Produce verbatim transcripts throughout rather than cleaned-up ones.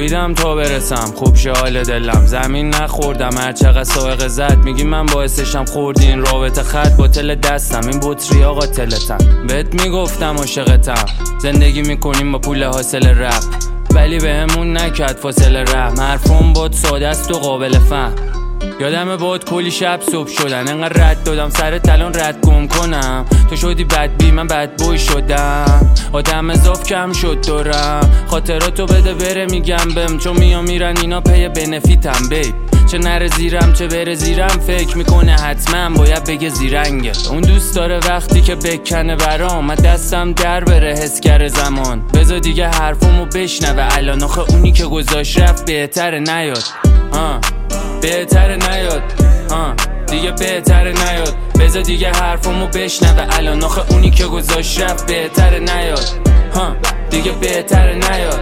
دویدم تا برسم خوب شه حال دلم، زمین نخوردم هر چقدر سائقه زد. میگی من باعثشم خوردی این رابطه، خط باطل دستم این بطریا قاتلتم. بهت میگفتم عاشقتم، زندگی میکنیم با پول حاصل رپ، ولی بهمون نکرد فاصله رحم. حرفم بود ساده است و قابل فهم. یادمه بود کلی شب صبح شدن، انقدر رد دادم سر تلان رد گم کنم. تو شدی بد بی من بد بوی شدم، آدم اضاف کم شد دورم. خاطراتو بده بره میگم بهم، چون میام میرن اینا پی بنفیتم بیب. چه نره زیرم چه بره زیرم، فکر میکنه حتما باید بگه زیرنگه. اون دوست داره وقتی که بکنه برام، من دستم در بره حس کرده زمان. بذار دیگه حرفمو بشنوه الان، آخه اونی که گذاشت رفت بهتره نیاد. آه بهتره نیاد، آه دیگه بهتره نیاد. بذار دیگه حرفمو بشنوه الان، آخه اونی که گذاشت رفت بهتره نیاد. ها دیگه بهتره نیاد،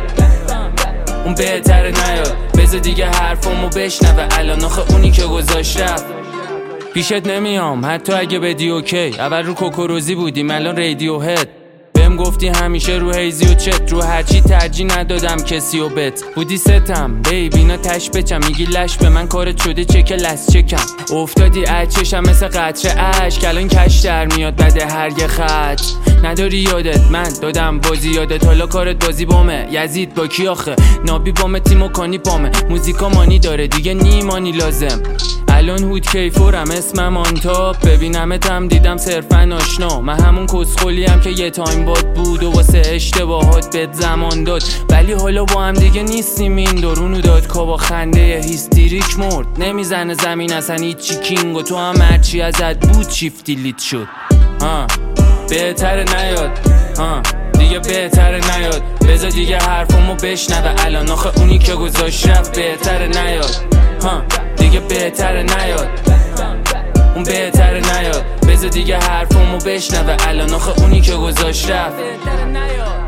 اون بهتره نیاد. بذار دیگه حرفمو بشنوه الان، آخه اونی که گذاشت رفت. پیشت نمیام حتی اگه بدی اوکی، اول رو کوکوروزی بودیم الان رادیو هد. بهم گفتی همیشه رو هیزی و چت، رو هرچی ترجیح ندادم کسی و بت. بودی ستم بیب اینا تش بچم، میگی لش به من کارت شده چک لس چکم. افتادی اچشم مثل قطره عشق، الان کش در میاد بده هر یه خط. نداری یادت من دادم بازی یادت، حالا کارت بازی بامه. یزید با کی آخه نابی بامه، تیمو کانی بامه. موزیکا مانی داره دیگه نیمانی لازم. الان هود کیفورم اسمم آن تاپ، ببینمتم دیدم صرفا آشنا. من همون کسخولیم که یه تایم باد بود و واسه اشتباهات بهت زمان داد، ولی حالا با هم دیگه نیستیم. این درونو داد کا با خنده هیستریک مرد. نمیزنه زمین اصلا هیچی کینگ، و تو هم هرچی ازت بود شیفتی لیت شد. ها بهتره نیاد، ها دیگه بهتره نیاد. بذار دیگه حرفمو بشنوه الان، آخه اونی که گذاشت رفت بهتره نیاد. ها دیگه بهتره نیاد، اون بهتره نیاد. بذار دیگه حرفمو بشنوه الان، آخه اونی که گذاشت رفت بهتره نیاد.